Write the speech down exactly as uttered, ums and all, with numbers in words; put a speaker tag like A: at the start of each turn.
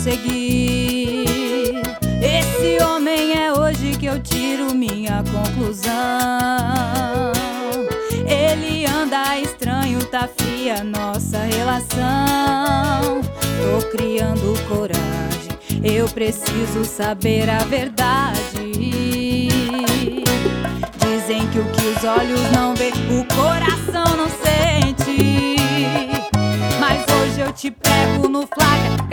A: seguir. Esse homem é hoje que eu tiro minha conclusão. Ele anda estranho, tá fria nossa relação. Tô criando coragem, eu preciso saber a verdade. Dizem que o que os olhos não vê, o coração não sente. Mas hoje eu te pego no flagra,